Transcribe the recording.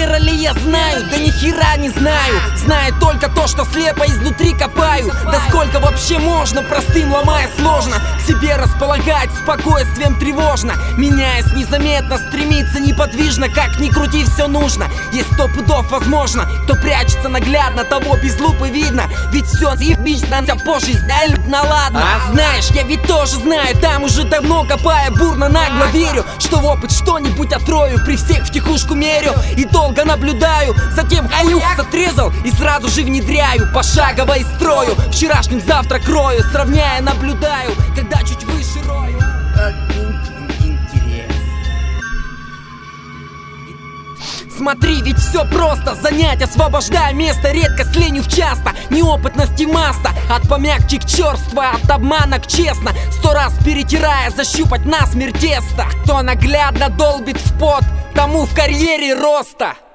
карьера ли я знаю? Да ни хера не знаю. Знаю только то, что слепо изнутри копаю. Да сколько вообще можно, простым ломая сложно. К себе располагать спокойствием тревожно. Меняясь незаметно, стремиться неподвижно. Как ни крути, все нужно. Есть 100 пудов возможно. Кто прячется наглядно, того без лупы видно. Ведь все съебично, позже на ладно. А знаешь, я ведь тоже знаю, там уже давно копая, бурно нагло верю, что в опыт что-нибудь отрою. При всех втихушку мерю и долго наблюдаю. Затем хуюх отрезал и сразу же внедряю. Пошагово и строю, вчерашним завтра крою. Сравняя, наблюдаю, когда чуть выше рою. Смотри, ведь все просто. Занять, освобождая место, редко с ленью часто. Неопытности маста, от помягче к черства, от обмана к честно. 100 раз перетирая, защупать насмерть тесто. Кто наглядно долбит в пот, тому в карьере роста.